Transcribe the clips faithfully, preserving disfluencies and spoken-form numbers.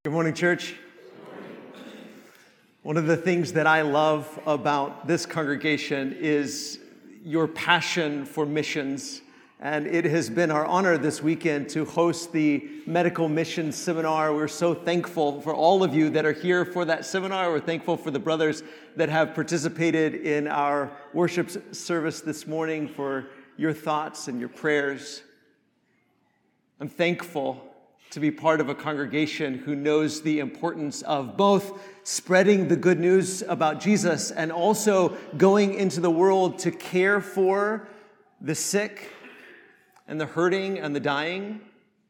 Good morning, church. One of the things that I love about this congregation is your passion for missions. And it has been our honor this weekend to host the Medical Missions Seminar. We're so thankful for all of you that are here for that seminar. We're thankful for the brothers that have participated in our worship service this morning, for your thoughts and your prayers. I'm thankful to be part of a congregation who knows the importance of both spreading the good news about Jesus and also going into the world to care for the sick and the hurting and the dying.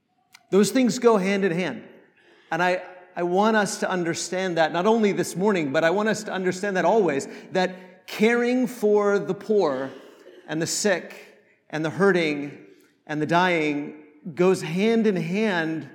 Those things go hand in hand. And I, I want us to understand that, not only this morning, but I want us to understand that always, that caring for the poor and the sick and the hurting and the dying goes hand in hand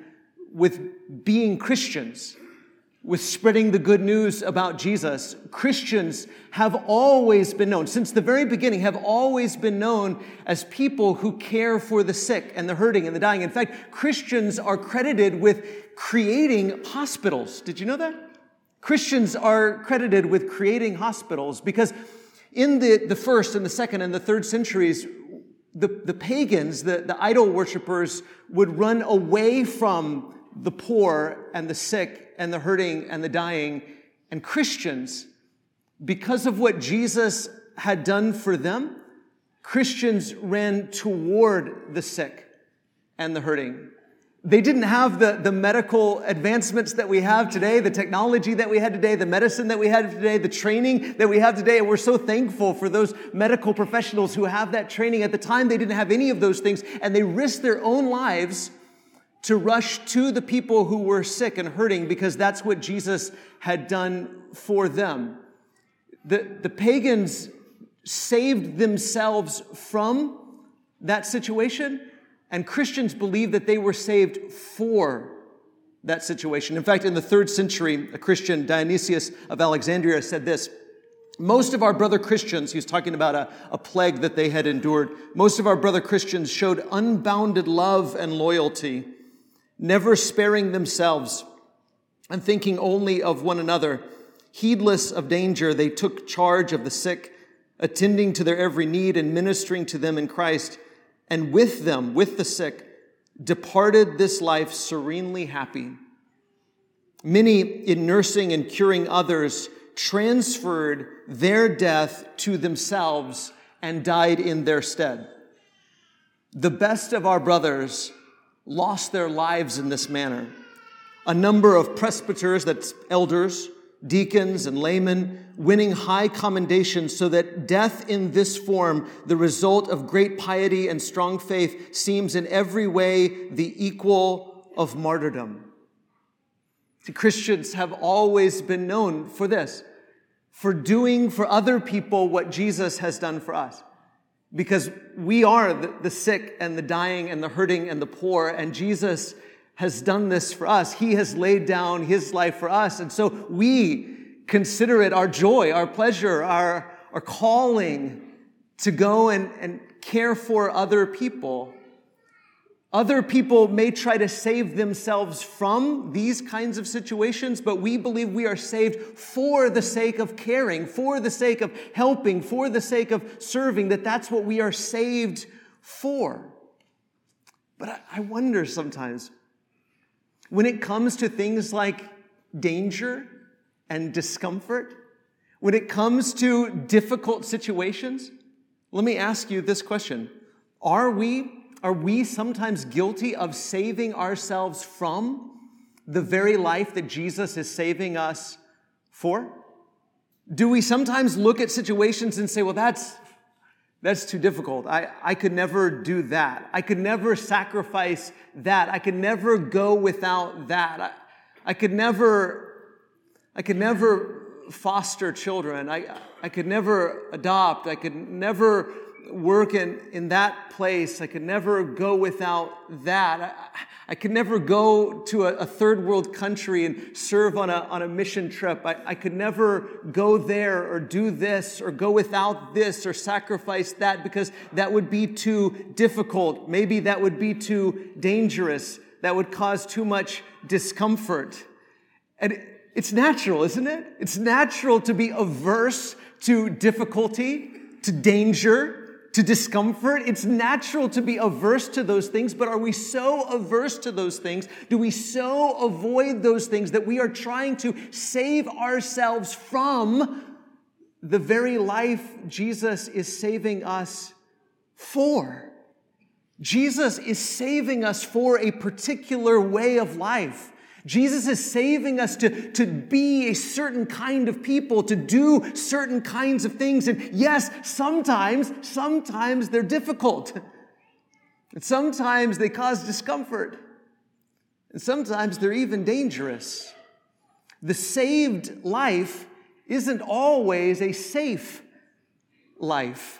with being Christians, with spreading the good news about Jesus. Christians have always been known, since the very beginning, have always been known as people who care for the sick and the hurting and the dying. In fact, Christians are credited with creating hospitals. Did you know that? Christians are credited with creating hospitals because in the, the first and the second and the third centuries, The, the pagans, the, the idol worshipers, would run away from the poor and the sick and the hurting and the dying. And Christians, because of what Jesus had done for them, Christians ran toward the sick and the hurting. They didn't have the, the medical advancements that we have today, the technology that we had today, the medicine that we had today, the training that we have today. And we're so thankful for those medical professionals who have that training. At the time, they didn't have any of those things, and they risked their own lives to rush to the people who were sick and hurting because that's what Jesus had done for them. The, the pagans saved themselves from that situation, and Christians believed that they were saved for that situation. In fact, in the third century, a Christian, Dionysius of Alexandria, said this: most of our brother Christians, he was talking about a, a plague that they had endured, most of our brother Christians showed unbounded love and loyalty, never sparing themselves and thinking only of one another. Heedless of danger, they took charge of the sick, attending to their every need and ministering to them in Christ. And with them, with the sick, departed this life serenely happy. Many, in nursing and curing others, transferred their death to themselves and died in their stead. The best of our brothers lost their lives in this manner. A number of presbyters, that's elders, deacons, and laymen, winning high commendation, so that death in this form, the result of great piety and strong faith, seems in every way the equal of martyrdom. See, Christians have always been known for this, for doing for other people what Jesus has done for us. Because we are the, the sick and the dying and the hurting and the poor, and Jesus has done this for us. He has laid down his life for us. And so we consider it our joy, our pleasure, our, our calling to go and, and care for other people. Other people may try to save themselves from these kinds of situations, but we believe we are saved for the sake of caring, for the sake of helping, for the sake of serving, that that's what we are saved for. But I, I wonder sometimes, when it comes to things like danger and discomfort, when it comes to difficult situations, let me ask you this question. Are we, are we sometimes guilty of saving ourselves from the very life that Jesus is saving us for? Do we sometimes look at situations and say, well, that's That's too difficult. I, I could never do that. I could never sacrifice that. I could never go without that. I, I could never, I could never foster children. I, I could never adopt. I could never work in, in that place. I could never go without that. I, I could never go to a, a third world country and serve on a, on a mission trip. I, I could never go there or do this or go without this or sacrifice that because that would be too difficult. Maybe that would be too dangerous. That would cause too much discomfort. And it's natural, isn't it? It's natural to be averse to difficulty, to danger, to discomfort. It's natural to be averse to those things, but are we so averse to those things? Do we so avoid those things that we are trying to save ourselves from the very life Jesus is saving us for? Jesus is saving us for a particular way of life. Jesus is saving us to, to be a certain kind of people, to do certain kinds of things. And yes, sometimes, sometimes they're difficult. And sometimes they cause discomfort. And sometimes they're even dangerous. The saved life isn't always a safe life.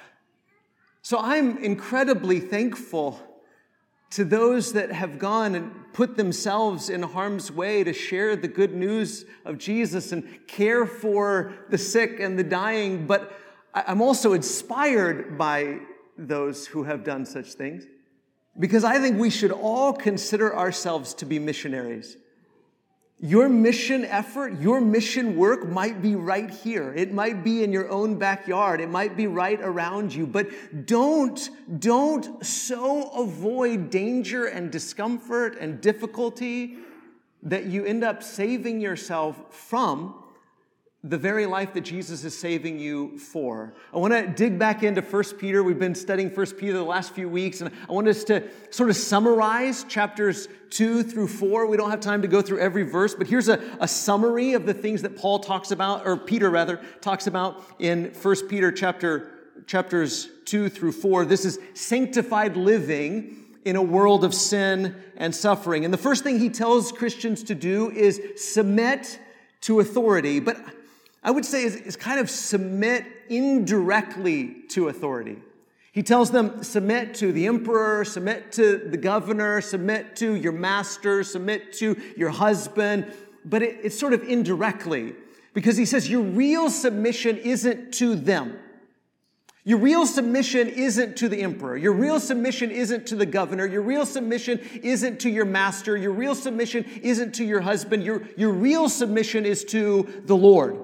So I'm incredibly thankful to those that have gone and put themselves in harm's way to share the good news of Jesus and care for the sick and the dying. But I'm also inspired by those who have done such things, because I think we should all consider ourselves to be missionaries. Your mission effort, your mission work might be right here. It might be in your own backyard. It might be right around you. But don't, don't so avoid danger and discomfort and difficulty that you end up saving yourself from the very life that Jesus is saving you for. I want to dig back into First Peter. We've been studying First Peter the last few weeks, and I want us to sort of summarize chapters two through four. We don't have time to go through every verse, but here's a, a summary of the things that Paul talks about, or Peter rather, talks about in First Peter chapter, chapters two through four. This is sanctified living in a world of sin and suffering. And the first thing he tells Christians to do is submit to authority. But I would say is, is kind of submit indirectly to authority. He tells them, submit to the emperor, submit to the governor, submit to your master, submit to your husband. But it, it's sort of indirectly, because he says your real submission isn't to them. Your real submission isn't to the emperor. Your real submission isn't to the governor. Your real submission isn't to your master. Your real submission isn't to your husband. Your, your real submission is to the Lord.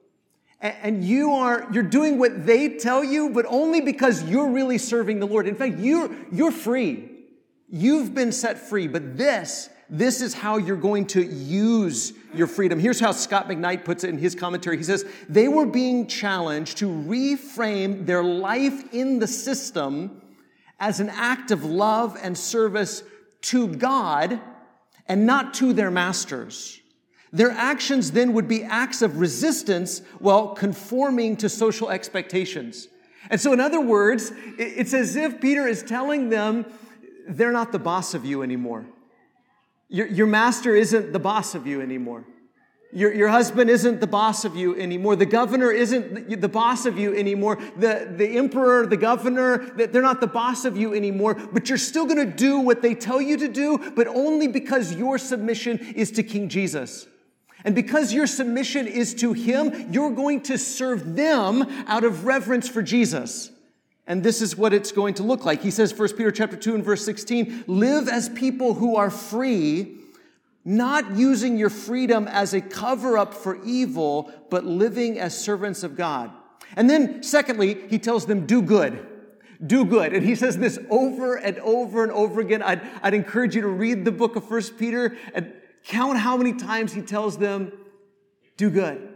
And you are, you're doing what they tell you, but only because you're really serving the Lord. In fact, you're, you're free. You've been set free, but this, this is how you're going to use your freedom. Here's how Scott McKnight puts it in his commentary. He says, they were being challenged to reframe their life in the system as an act of love and service to God and not to their masters. Their actions then would be acts of resistance while conforming to social expectations. And so in other words, it's as if Peter is telling them, they're not the boss of you anymore. Your, your master isn't the boss of you anymore. Your, your husband isn't the boss of you anymore. The governor isn't the boss of you anymore. The, the emperor, the governor, they're not the boss of you anymore. But you're still going to do what they tell you to do, but only because your submission is to King Jesus. And because your submission is to him, you're going to serve them out of reverence for Jesus. And this is what it's going to look like. He says, First Peter chapter two and verse sixteen, live as people who are free, not using your freedom as a cover-up for evil, but living as servants of God. And then, secondly, he tells them, do good. Do good. And he says this over and over and over again. I'd, I'd encourage you to read the book of First Peter and count how many times he tells them, do good,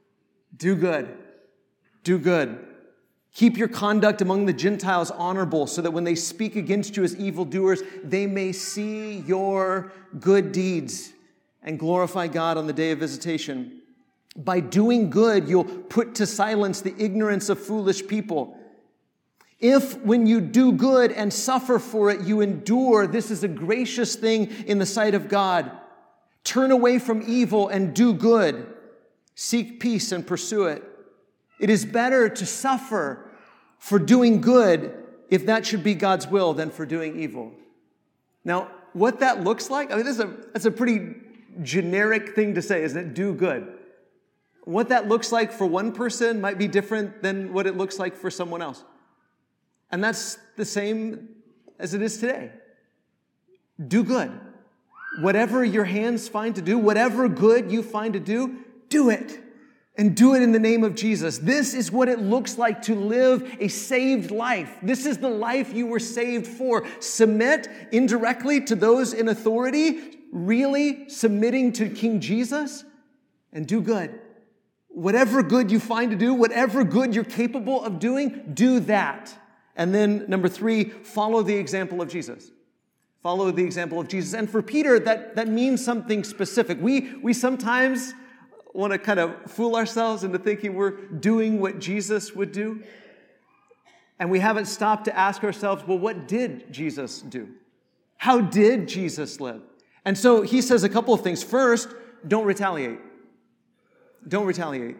do good, do good. Keep your conduct among the Gentiles honorable, so that when they speak against you as evildoers, they may see your good deeds and glorify God on the day of visitation. By doing good, you'll put to silence the ignorance of foolish people. If when you do good and suffer for it, you endure, this is a gracious thing in the sight of God. Turn away from evil and do good. Seek peace and pursue it. It is better to suffer for doing good, if that should be God's will, than for doing evil. Now, what that looks like, I mean, this is a, that's a pretty generic thing to say, isn't it? Do good. What that looks like for one person might be different than what it looks like for someone else. And that's the same as it is today. Do good. Whatever your hands find to do, whatever good you find to do, do it. And do it in the name of Jesus. This is what it looks like to live a saved life. This is the life you were saved for. Submit indirectly to those in authority, really submitting to King Jesus, and do good. Whatever good you find to do, whatever good you're capable of doing, do that. And then number three, follow the example of Jesus. Follow the example of Jesus. And for Peter, that, that means something specific. We, we sometimes want to kind of fool ourselves into thinking we're doing what Jesus would do. And we haven't stopped to ask ourselves, well, what did Jesus do? How did Jesus live? And so he says a couple of things. First, don't retaliate. Don't retaliate.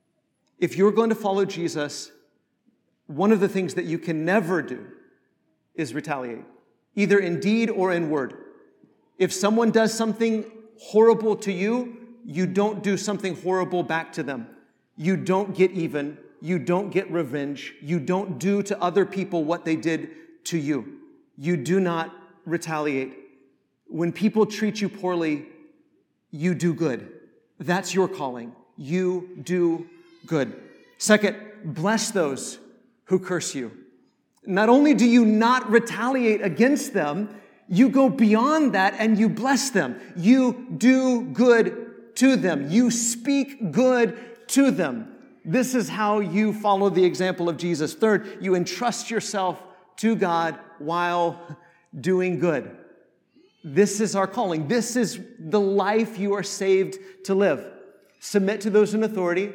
If you're going to follow Jesus, one of the things that you can never do is retaliate, either in deed or in word. If someone does something horrible to you, you don't do something horrible back to them. You don't get even. You don't get revenge. You don't do to other people what they did to you. You do not retaliate. When people treat you poorly, you do good. That's your calling. You do good. Second, bless those who curse you. Not only do you not retaliate against them, you go beyond that and you bless them. You do good to them. You speak good to them. This is how you follow the example of Jesus. Third, you entrust yourself to God while doing good. This is our calling. This is the life you are saved to live. Submit to those in authority.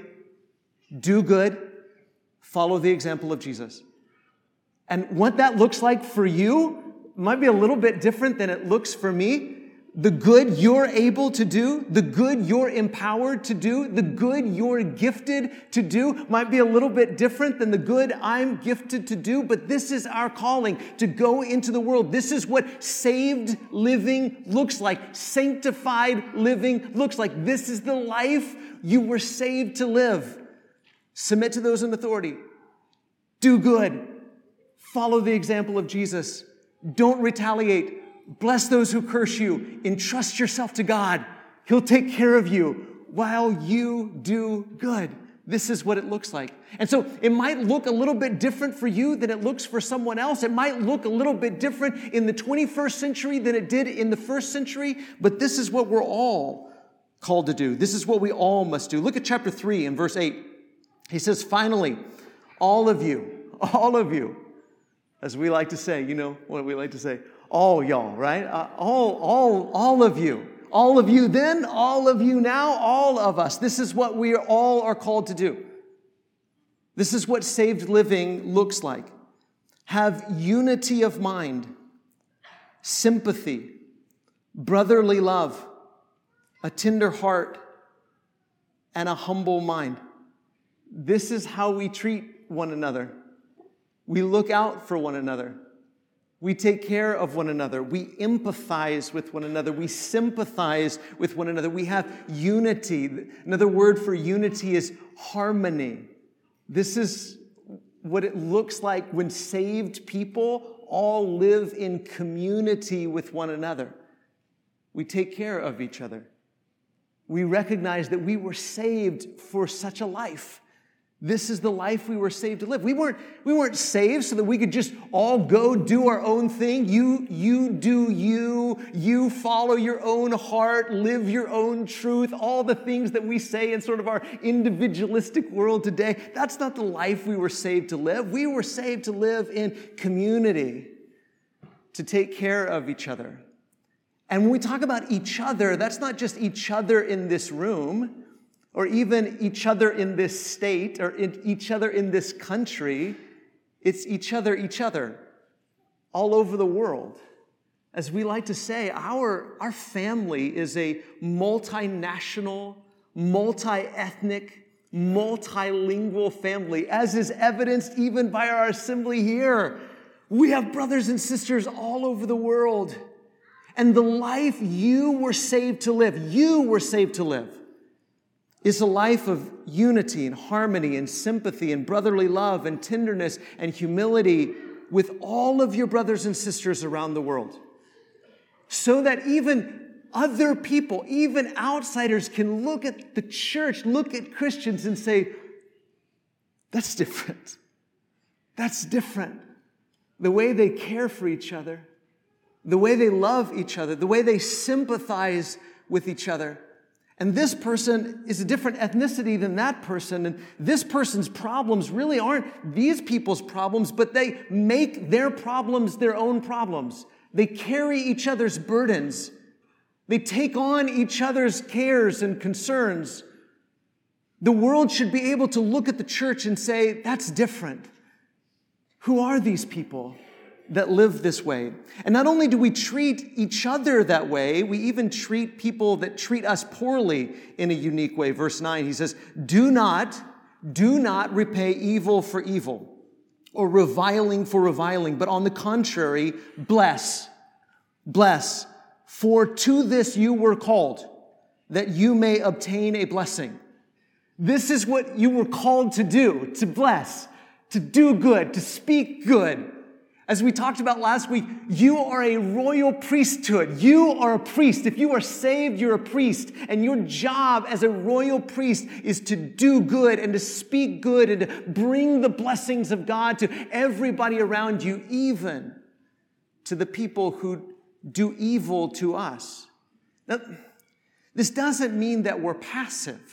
Do good. Follow the example of Jesus. And what that looks like for you might be a little bit different than it looks for me. The good you're able to do, the good you're empowered to do, the good you're gifted to do might be a little bit different than the good I'm gifted to do, but this is our calling to go into the world. This is what saved living looks like. Sanctified living looks like. This is the life you were saved to live. Submit to those in authority. Do good. Follow the example of Jesus. Don't retaliate. Bless those who curse you. Entrust yourself to God. He'll take care of you while you do good. This is what it looks like. And so it might look a little bit different for you than it looks for someone else. It might look a little bit different in the twenty-first century than it did in the first century, but this is what we're all called to do. This is what we all must do. Look at chapter three and verse eight. He says, finally, all of you, all of you, as we like to say, you know what we like to say, all y'all, right? Uh, all, all, all of you. All of you then, all of you now, all of us. This is what we all are called to do. This is what saved living looks like. Have unity of mind, sympathy, brotherly love, a tender heart, and a humble mind. This is how we treat one another. We look out for one another. We take care of one another. We empathize with one another. We sympathize with one another. We have unity. Another word for unity is harmony. This is what it looks like when saved people all live in community with one another. We take care of each other. We recognize that we were saved for such a life. This is the life we were saved to live. We weren't, we weren't saved so that we could just all go do our own thing. You, you do you. You follow your own heart, live your own truth, all the things that we say in sort of our individualistic world today. That's not the life we were saved to live. We were saved to live in community, to take care of each other. And when we talk about each other, that's not just each other in this room, or even each other in this state, or in each other in this country. It's each other, each other, all over the world. As we like to say, our, our family is a multinational, multi-ethnic, multilingual family, as is evidenced even by our assembly here. We have brothers and sisters all over the world. And the life you were saved to live, you were saved to live, is a life of unity and harmony and sympathy and brotherly love and tenderness and humility with all of your brothers and sisters around the world. So that even other people, even outsiders, can look at the church, look at Christians and say, that's different. That's different. The way they care for each other, the way they love each other, the way they sympathize with each other. And this person is a different ethnicity than that person. And this person's problems really aren't these people's problems, but they make their problems their own problems. They carry each other's burdens. They take on each other's cares and concerns. The world should be able to look at the church and say, that's different. Who are these people that live this way? And not only do we treat each other that way, we even treat people that treat us poorly in a unique way. Verse nine, he says, do not, do not repay evil for evil or reviling for reviling, but on the contrary, bless, bless. For to this you were called, that you may obtain a blessing. This is what you were called to do, to bless, to do good, to speak good. As we talked about last week, you are a royal priesthood. You are a priest. If you are saved, you're a priest. And your job as a royal priest is to do good and to speak good and to bring the blessings of God to everybody around you, even to the people who do evil to us. Now, this doesn't mean that we're passive.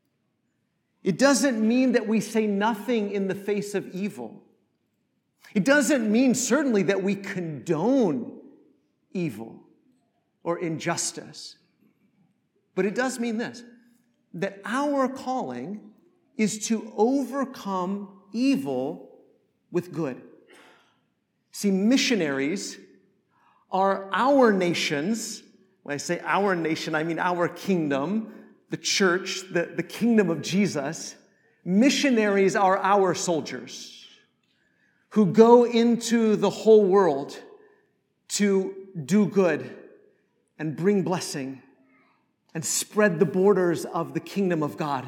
It doesn't mean that we say nothing in the face of evil. It doesn't mean certainly that we condone evil or injustice. But it does mean this, that our calling is to overcome evil with good. See, missionaries are our nations. When I say our nation, I mean our kingdom, the church, the, the kingdom of Jesus. Missionaries are our soldiers who go into the whole world to do good and bring blessing and spread the borders of the kingdom of God.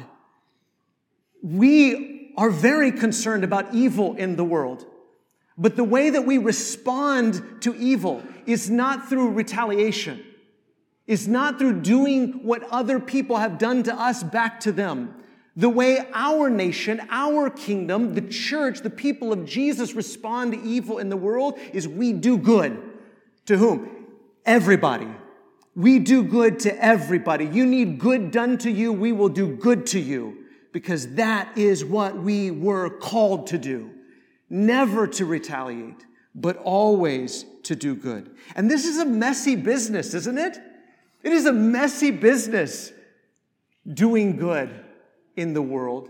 We are very concerned about evil in the world, but the way that we respond to evil is not through retaliation, is not through doing what other people have done to us back to them. The way our nation, our kingdom, the church, the people of Jesus respond to evil in the world is we do good. To whom? Everybody. We do good to everybody. You need good done to you, we will do good to you, because that is what we were called to do. Never to retaliate, but always to do good. And this is a messy business, isn't it? It is a messy business doing good in the world,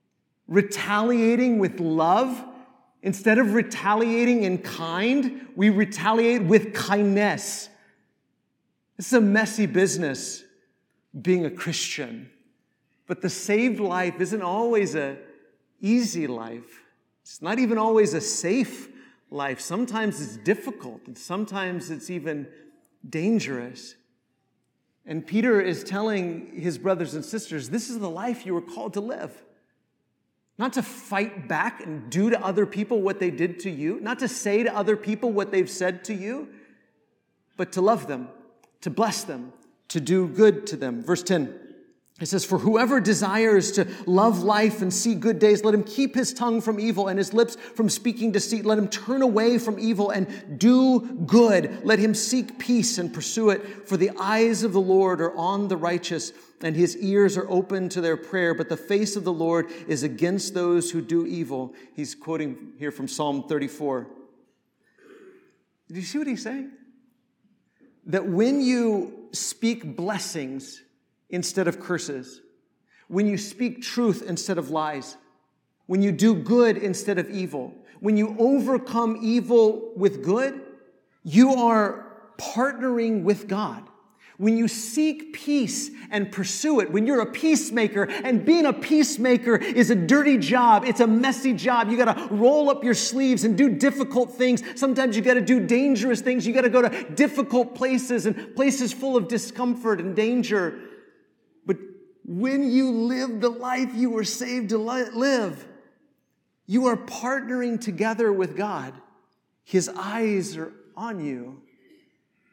retaliating with love. Instead of retaliating in kind, we retaliate with kindness. It's a messy business being a Christian. But the saved life isn't always an easy life. It's not even always a safe life. Sometimes it's difficult, and sometimes it's even dangerous. And Peter is telling his brothers and sisters, this is the life you were called to live. Not to fight back and do to other people what they did to you. Not to say to other people what they've said to you. But to love them, to bless them, to do good to them. Verse ten, it says, for whoever desires to love life and see good days, let him keep his tongue from evil and his lips from speaking deceit. Let him turn away from evil and do good. Let him seek peace and pursue it. For the eyes of the Lord are on the righteous, and his ears are open to their prayer. But the face of the Lord is against those who do evil. He's quoting here from Psalm thirty-four. Did you see what he's saying? That when you speak blessings instead of curses, when you speak truth instead of lies, when you do good instead of evil, when you overcome evil with good, you are partnering with God. When you seek peace and pursue it, when you're a peacemaker, and being a peacemaker is a dirty job, it's a messy job. You got to roll up your sleeves and do difficult things. Sometimes you got to do dangerous things. You got to go to difficult places and places full of discomfort and danger. But when you live the life you were saved to live, you are partnering together with God. His eyes are on you.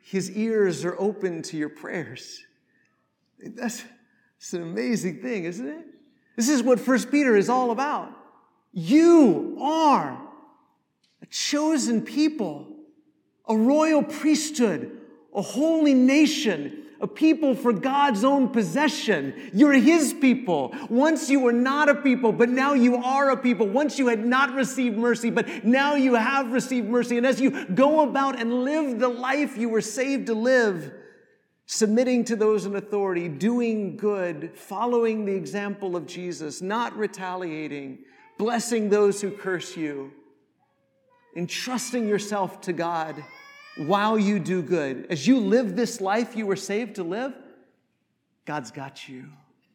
His ears are open to your prayers. That's, that's an amazing thing, isn't it? This is what First Peter is all about. You are a chosen people, a royal priesthood, a holy nation, a people for God's own possession. You're His people. Once you were not a people, but now you are a people. Once you had not received mercy, but now you have received mercy. And as you go about and live the life you were saved to live, submitting to those in authority, doing good, following the example of Jesus, not retaliating, blessing those who curse you, entrusting yourself to God while you do good. As you live this life you were saved to live, God's got you.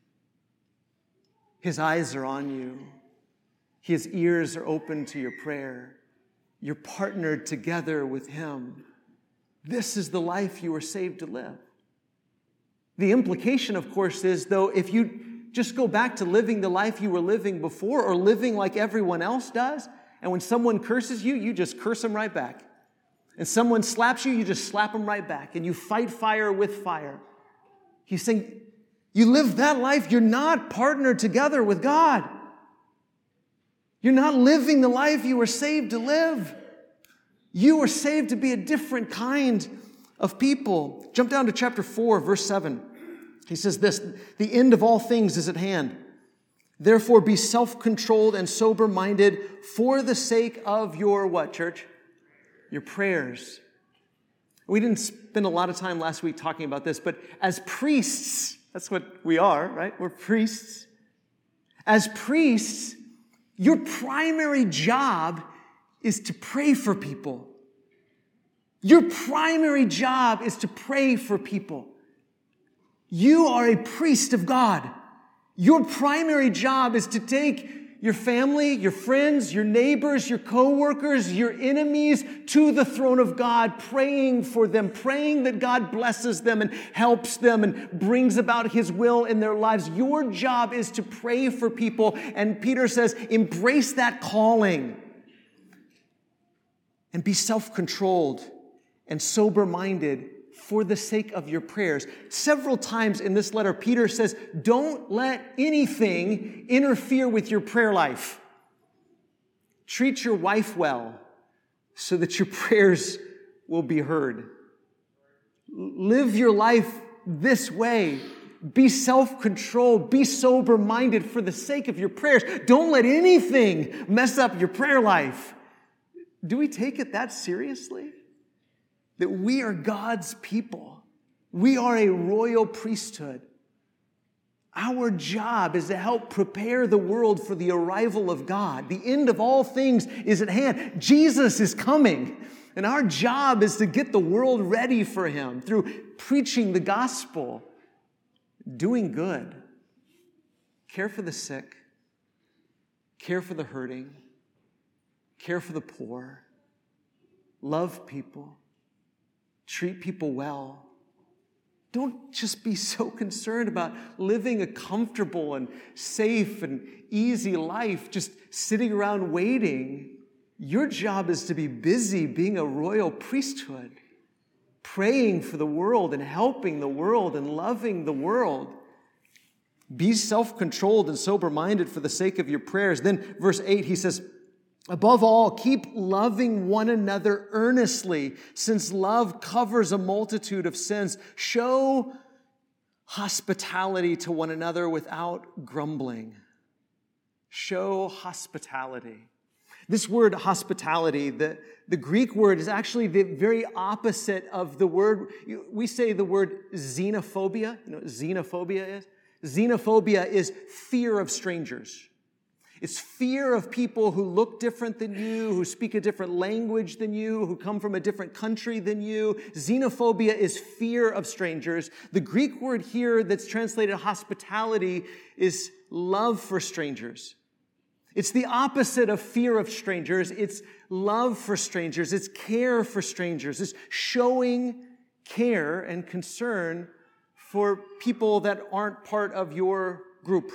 His eyes are on you. His ears are open to your prayer. You're partnered together with Him. This is the life you were saved to live. The implication, of course, is, though, if you just go back to living the life you were living before or living like everyone else does, and when someone curses you, you just curse them right back. And someone slaps you, you just slap them right back. And you fight fire with fire. He's saying, you live that life, you're not partnered together with God. You're not living the life you were saved to live. You were saved to be a different kind of people. Jump down to chapter four, verse seven. He says this, the end of all things is at hand. Therefore be self-controlled and sober-minded for the sake of your what, church? Your prayers. We didn't spend a lot of time last week talking about this, but as priests, that's what we are, right? We're priests. As priests, your primary job is to pray for people. Your primary job is to pray for people. You are a priest of God. Your primary job is to take your family, your friends, your neighbors, your co-workers, your enemies to the throne of God, praying for them, praying that God blesses them and helps them and brings about His will in their lives. Your job is to pray for people. And Peter says, embrace that calling and be self-controlled and sober-minded for the sake of your prayers. Several times in this letter, Peter says, don't let anything interfere with your prayer life. Treat your wife well so that your prayers will be heard. Live your life this way. Be self-controlled. Be sober-minded for the sake of your prayers. Don't let anything mess up your prayer life. Do we take it that seriously? That we are God's people. We are a royal priesthood. Our job is to help prepare the world for the arrival of God. The end of all things is at hand. Jesus is coming. And our job is to get the world ready for Him through preaching the gospel, doing good, care for the sick, care for the hurting, care for the poor, love people, treat people well. Don't just be so concerned about living a comfortable and safe and easy life, just sitting around waiting. Your job is to be busy being a royal priesthood, praying for the world and helping the world and loving the world. Be self-controlled and sober-minded for the sake of your prayers. Then verse eight, he says, above all, keep loving one another earnestly, since love covers a multitude of sins. Show hospitality to one another without grumbling. Show hospitality. This word hospitality, the, the Greek word is actually the very opposite of the word. We say the word xenophobia. You know what xenophobia is? Xenophobia is fear of strangers. It's fear of people who look different than you, who speak a different language than you, who come from a different country than you. Xenophobia is fear of strangers. The Greek word here that's translated hospitality is love for strangers. It's the opposite of fear of strangers. It's love for strangers. It's care for strangers. It's showing care and concern for people that aren't part of your group.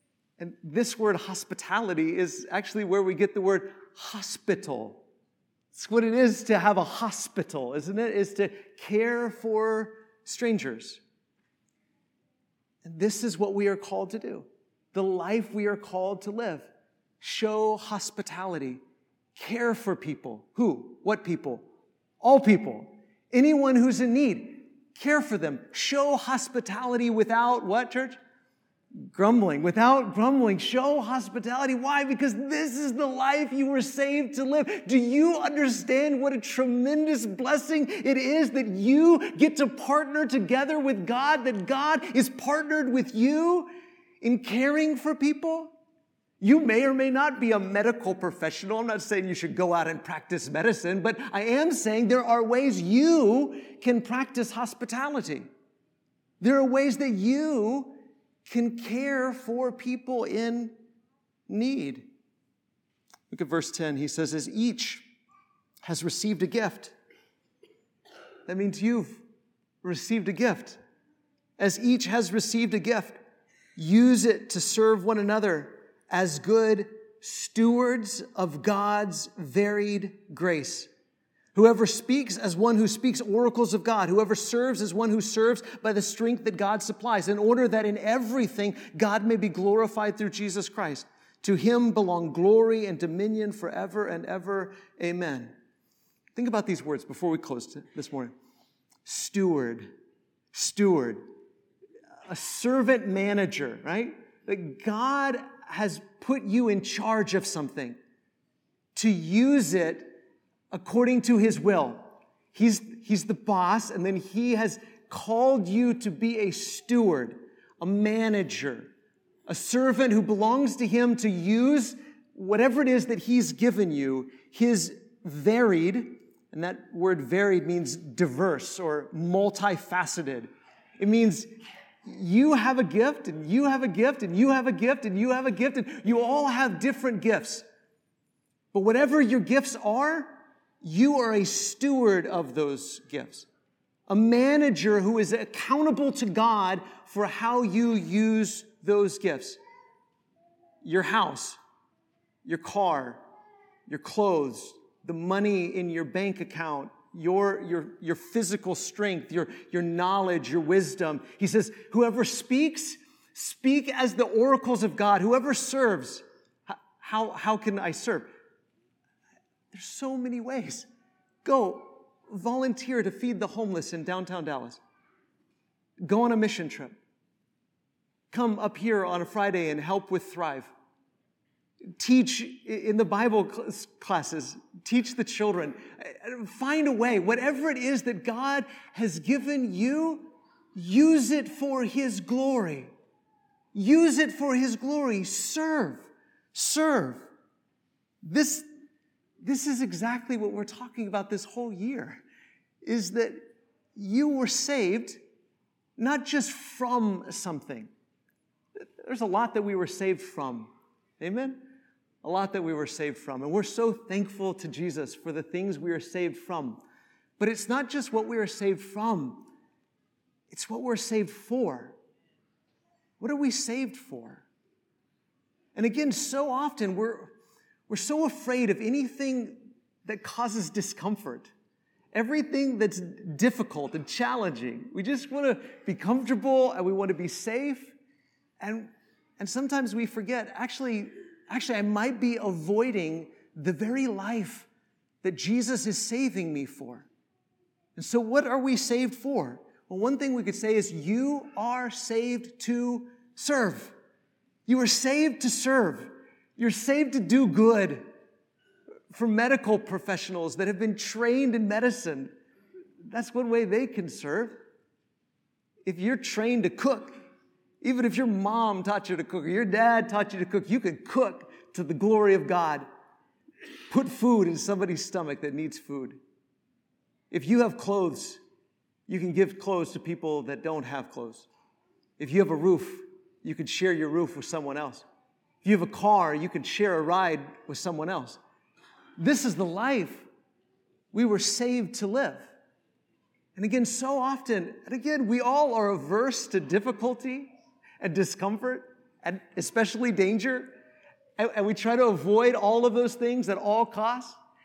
And this word hospitality is actually where we get the word hospital. It's what it is to have a hospital, isn't it? Is to care for strangers. And this is what we are called to do. The life we are called to live. Show hospitality. Care for people. Who? What people? All people. Anyone who's in need. Care for them. Show hospitality without what, church? Grumbling. Without grumbling. Show hospitality. Why? Because this is the life you were saved to live. Do you understand what a tremendous blessing it is that you get to partner together with God, that God is partnered with you in caring for people? You may or may not be a medical professional. I'm not saying you should go out and practice medicine, but I am saying there are ways you can practice hospitality. There are ways that you can care for people in need. Look at verse ten. He says, as each has received a gift. That means you've received a gift. As each has received a gift, use it to serve one another as good stewards of God's varied grace. Whoever speaks as one who speaks oracles of God. Whoever serves as one who serves by the strength that God supplies, in order that in everything God may be glorified through Jesus Christ. To him belong glory and dominion forever and ever. Amen. Think about these words before we close this morning. Steward. Steward. A servant manager, right? That God has put you in charge of something to use it according to his will. He's, he's the boss, and then he has called you to be a steward, a manager, a servant who belongs to him to use whatever it is that he's given you, his varied, and that word varied means diverse or multifaceted. It means you have a gift, and you have a gift, and you have a gift, and you have a gift, and you all have different gifts. But whatever your gifts are, you are a steward of those gifts. A manager who is accountable to God for how you use those gifts. Your house, your car, your clothes, the money in your bank account, your, your, your physical strength, your, your knowledge, your wisdom. He says, whoever speaks, speak as the oracles of God. Whoever serves, how, how can I serve? There's so many ways. Go volunteer to feed the homeless in downtown Dallas. Go on a mission trip. Come up here on a Friday and help with Thrive. Teach in the Bible classes. Teach the children. Find a way. Whatever it is that God has given you, use it for his glory. Use it for his glory. Serve. Serve. This This is exactly what we're talking about this whole year, is that you were saved not just from something. There's a lot that we were saved from. Amen? A lot that we were saved from. And we're so thankful to Jesus for the things we are saved from. But it's not just what we are saved from. It's what we're saved for. What are we saved for? And again, so often we're We're so afraid of anything that causes discomfort, everything that's difficult and challenging. We just want to be comfortable and we want to be safe. And, and sometimes we forget, actually, actually, I might be avoiding the very life that Jesus is saving me for. And so what are we saved for? Well, one thing we could say is you are saved to serve. You are saved to serve. You're saved to do good. For medical professionals that have been trained in medicine, that's one way they can serve. If you're trained to cook, even if your mom taught you to cook or your dad taught you to cook, you can cook to the glory of God. Put food in somebody's stomach that needs food. If you have clothes, you can give clothes to people that don't have clothes. If you have a roof, you can share your roof with someone else. If you have a car, you can share a ride with someone else. This is the life we were saved to live. And again, so often, and again, we all are averse to difficulty and discomfort, and especially danger. And, and we try to avoid all of those things at all costs.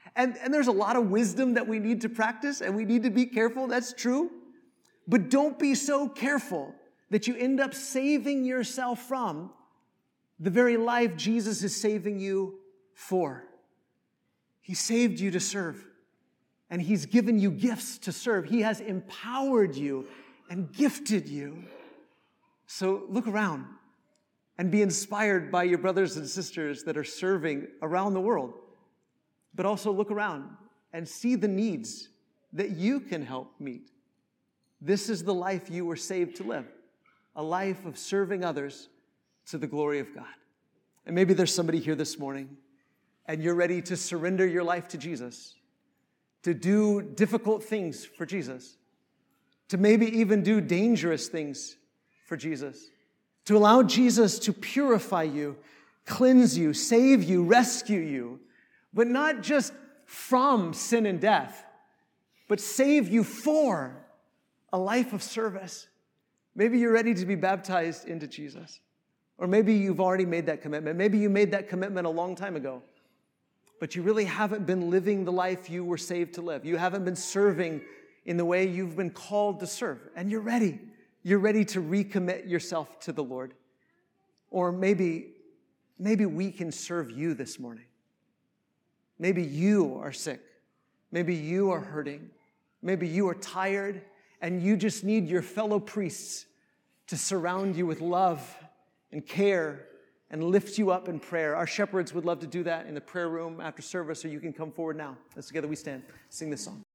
And, and there's a lot of wisdom that we need to practice, and we need to be careful. That's true. But don't be so careful that you end up saving yourself from the very life Jesus is saving you for. He saved you to serve, and he's given you gifts to serve. He has empowered you and gifted you. So look around and be inspired by your brothers and sisters that are serving around the world. But also look around and see the needs that you can help meet. This is the life you were saved to live, a life of serving others to the glory of God. And maybe there's somebody here this morning, and you're ready to surrender your life to Jesus, to do difficult things for Jesus, to maybe even do dangerous things for Jesus, to allow Jesus to purify you, cleanse you, save you, rescue you, but not just from sin and death, but save you for a life of service. Maybe you're ready to be baptized into Jesus. Or maybe you've already made that commitment. Maybe you made that commitment a long time ago, but you really haven't been living the life you were saved to live. You haven't been serving in the way you've been called to serve. And you're ready. You're ready to recommit yourself to the Lord. Or maybe, maybe we can serve you this morning. Maybe you are sick. Maybe you are hurting. Maybe you are tired, and you just need your fellow priests to surround you with love and care and lift you up in prayer. Our shepherds would love to do that in the prayer room after service, or you can come forward now. As together we stand, sing this song.